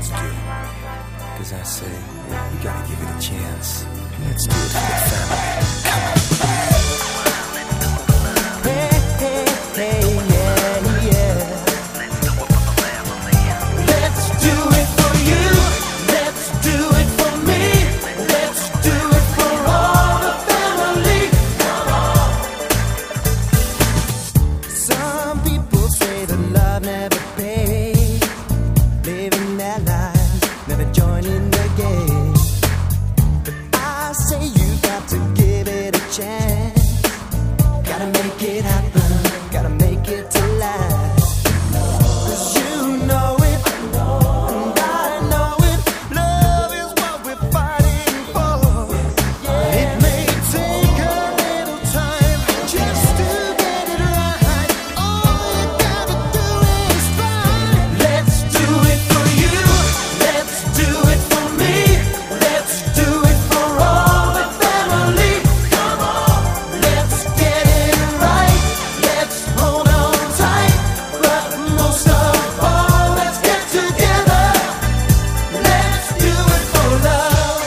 Let's do it. Cause I say, we gotta give it a chance. Let's do it for the family. Come on. Hey, hey, hey, yeah, yeah. Let's do it for you. Let's do it for me. Let's do it for all the family. Come on. Some people say that love never pays. Living their lives, never joining the game. But I say you got to give it a chance. Gotta make it happen, gotta make it to last. 'Cause you know it, and I know it. Love is what we're fighting for. It may take a little time just to get it right. All you gotta do is try. Let's do it for you. Let's do it for me. Let's do it for all the family. Come on, let's get it right. Let's hold on tight. But most of all, let's get together. Let's do it for love.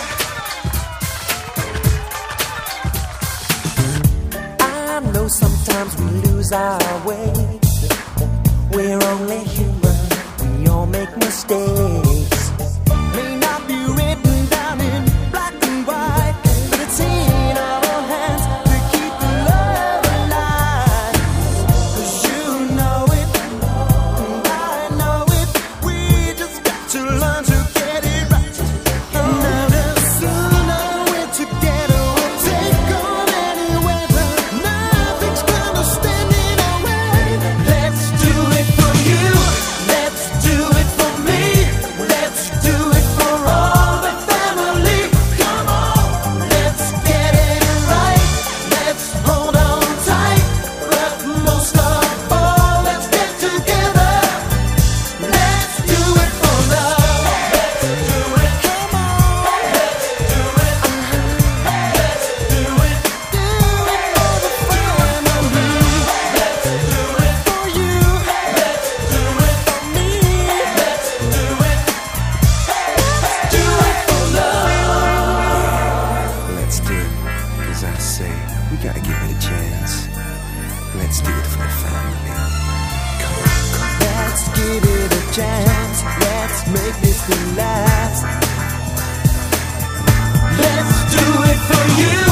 I know sometimes we lose our way. We're only human, we all make mistakes. May not be written down in black and white, but it's in our hands to keep the love alive. 'Cause you know it, and I know it. We just got to learn to get it right. And now the sooner we're together, we'll take on any weather. Nothing's gonna stand in our way. Let's do it for you. Let's do it for me. Let's do it for all the family. Come on, let's get it right. Let's hold on tight. But most of all, let's get together. Let's do it for love. Let's do it. Come on, let's do it. Let's do it. Do it for the family. Let's do it for you. Let's do it for me. Let's do it. Let's do it for love. Let's do it. Cause I say, we gotta give it a chance. Let's do it for the family. Come on, come on. Let's give it a chance. Let's make this the last. Let's do it for you.